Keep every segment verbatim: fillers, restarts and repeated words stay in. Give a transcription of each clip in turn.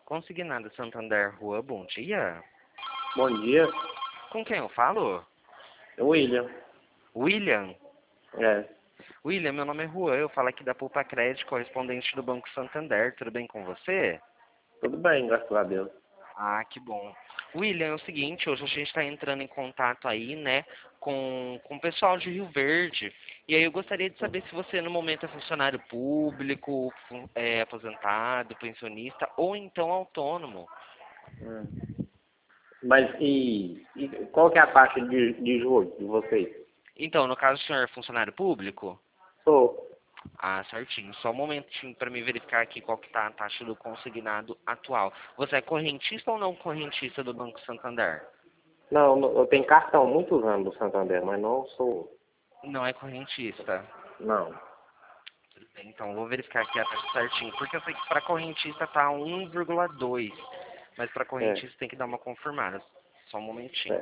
Consignado Santander Rua, bom dia. Bom dia, Com quem eu falo? é o William. William? É, William, meu nome é Juan, eu falo aqui da Poupa Crédito, correspondente do Banco Santander. Tudo bem com você? tudo bem, graças a Deus. Ah, que bom. William, é o seguinte, hoje a gente está entrando em contato aí, né, com, com o pessoal de Rio Verde. E aí eu gostaria de saber se você no momento é funcionário público, fun- é, aposentado, pensionista ou então autônomo. Hum. Mas e, e qual que é a taxa de, de juros de vocês? Então, no caso, o senhor é funcionário público? Sou. Ah, certinho. Só um momentinho para me verificar aqui qual que tá a taxa do consignado atual. Você é correntista ou não correntista do Banco Santander? Não, não, eu tenho cartão há muitos anos do Santander, mas não sou. Não é correntista. Não. Tudo bem, então vou verificar aqui a taxa certinho. Porque eu sei que para correntista tá um vírgula dois. Mas para É, correntista tem que dar uma confirmada. Só um momentinho. é.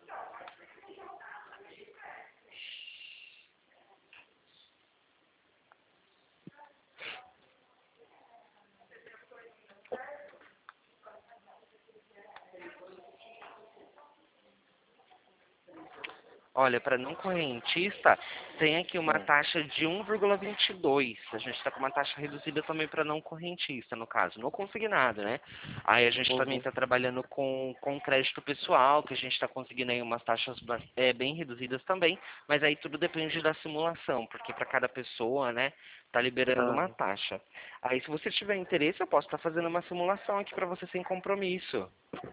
Olha, para não correntista, tem aqui uma Hum. taxa de um vírgula vinte e dois. A gente está com uma taxa reduzida também para não correntista, no caso, não consignado, né? Aí a gente também Uhum. está trabalhando com, com crédito pessoal, que a gente está conseguindo aí umas taxas ba- é, bem reduzidas também, mas aí tudo depende da simulação, porque para cada pessoa, né, tá liberando Ah, uma taxa. Aí se você tiver interesse, eu posso estar fazendo uma simulação aqui para você sem compromisso.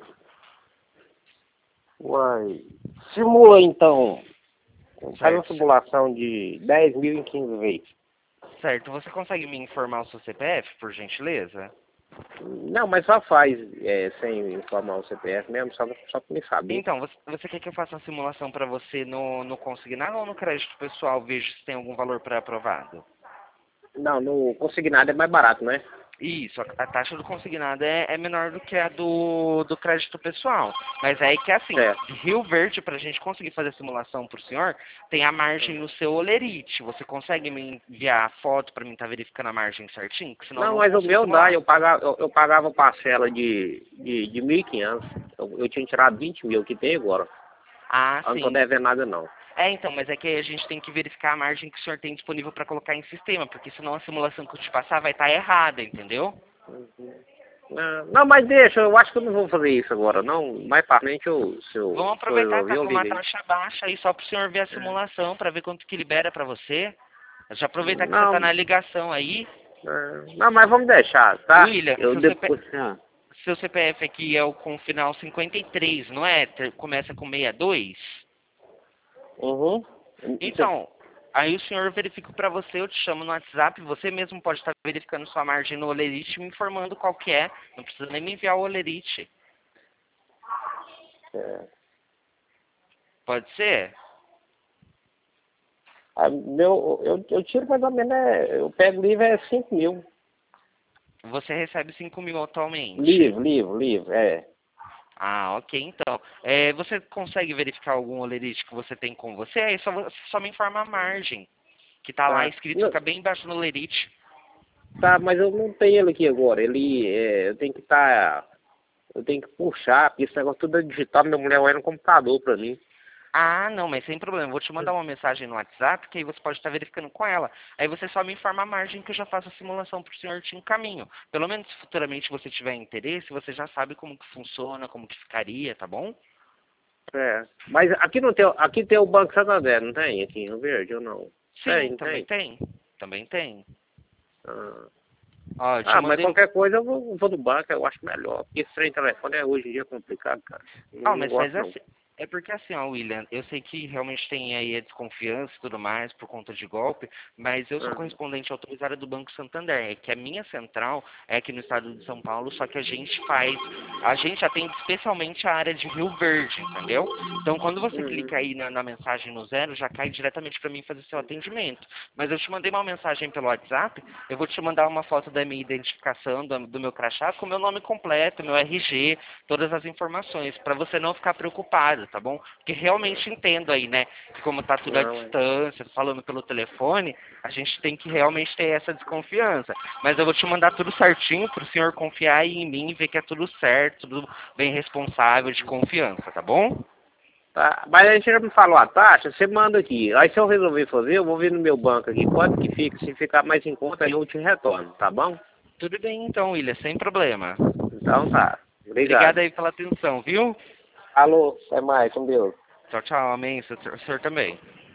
uai. Simula então. Faz uma Certo? simulação de dez mil em quinze vezes. Certo. Você consegue me informar o seu C P F, por gentileza? Não, mas só faz é, sem informar o C P F mesmo, só, só pra me saber. Então, você, você quer que eu faça uma simulação para você no, no consignado ou no crédito pessoal? Veja se tem algum valor pré-aprovado. Não, no consignado é mais barato, né? Isso, a, a taxa do consignado é, é menor do que a do, do crédito pessoal. Mas aí que é assim, Certo. de Rio Verde, para a gente conseguir fazer a simulação para o senhor, tem a margem no seu olerite. Você consegue me enviar a foto para mim estar verificando a margem certinho? Porque senão eu Não, não mas o consigo meu dá, simular. eu pagava, eu, eu pagava parcela de, de, de mil e quinhentos. Eu, eu tinha tirado vinte mil, que tem agora. Ah, Eu não tô sim. devendo nada, não. É, então, mas é que a gente tem que verificar a margem que o senhor tem disponível para colocar em sistema, porque senão a simulação que eu te passar vai estar errada, entendeu? Não, não, mas deixa, eu acho que eu não vou fazer isso agora, não. Mais pra frente, eu, se eu, Vamos se eu aproveitar, resolver, tá eu com uma ligo aí. taxa baixa aí, só para o senhor ver a simulação, para ver quanto que libera para você. Já aproveitar que você Não, está na ligação aí. não, não, mas vamos deixar, tá? William, Eu seu, C P... depois... Ah, seu C P F aqui é o com final cinquenta e três, não é? Ter- Começa com sessenta e dois? uhum. Então, aí o senhor verifica para você, eu te chamo no WhatsApp, você mesmo pode estar verificando sua margem no Olerite, me informando qual que é. Não precisa nem me enviar o Olerite. É. Pode ser? Ah, meu, eu, eu tiro mais ou menos, é, eu pego livre é cinco mil. Você recebe cinco mil atualmente. Livre, livre, livre, é. Ah, ok, então. É, você consegue verificar algum Olerite que você tem com você? Aí só, só me informa a margem, que tá lá Tá. escrito, Não, fica bem embaixo no Olerite. tá, mas eu não tenho ele aqui agora. Ele, é, eu tenho que estar, eu tenho que puxar, porque esse negócio tudo é digital, minha mulher vai no computador pra mim. Ah, não, mas sem problema. Vou te mandar uma mensagem no WhatsApp, que aí você pode estar verificando com ela. Aí você só me informa a margem que eu já faço a simulação para o senhor te encaminho. Pelo menos se futuramente você tiver interesse, você já sabe como que funciona, como que ficaria, tá bom? É. Mas aqui não tem, aqui tem o Banco Santander, não tem? Aqui em Rio Verde ou não? Tem, Sim, não também tem? tem. Também tem. Ah, Ó, eu te ah, mas mandei. qualquer coisa eu vou, vou no banco, eu acho melhor. Porque esse trem de telefone é hoje em dia complicado, cara. Não, Ah, não mas faz gosto não. assim. É porque assim, ó, William, eu sei que realmente tem aí a desconfiança e tudo mais por conta de golpe, mas eu sou Ah, correspondente autorizado do Banco Santander, é que a minha central é aqui no estado de São Paulo, só que a gente faz, a gente atende especialmente a área de Rio Verde, entendeu? Então quando você uhum. clica aí na, na mensagem no zero, já cai diretamente para mim fazer seu atendimento. Mas eu te mandei uma mensagem pelo WhatsApp, eu vou te mandar uma foto da minha identificação, do, do meu crachá, com o meu nome completo, meu R G, todas as informações, para você não ficar preocupado. tá bom? Porque realmente entendo aí, né, que como tá tudo à Não, é. distância, falando pelo telefone, a gente tem que realmente ter essa desconfiança. Mas eu vou te mandar tudo certinho pro senhor confiar aí em mim e ver que é tudo certo, tudo bem responsável, de confiança, tá bom? Tá, mas aí você já me falou a taxa, você manda aqui. Aí se eu resolver fazer, eu vou ver no meu banco aqui quanto que fica. Se ficar mais em conta, aí eu te retorno, tá bom? Tudo bem então, William, sem problema. Então tá. Obrigado Obrigado. aí pela atenção, viu? Alô, até mais, com Deus. Tchau, tchau, amém. O senhor o senhor também.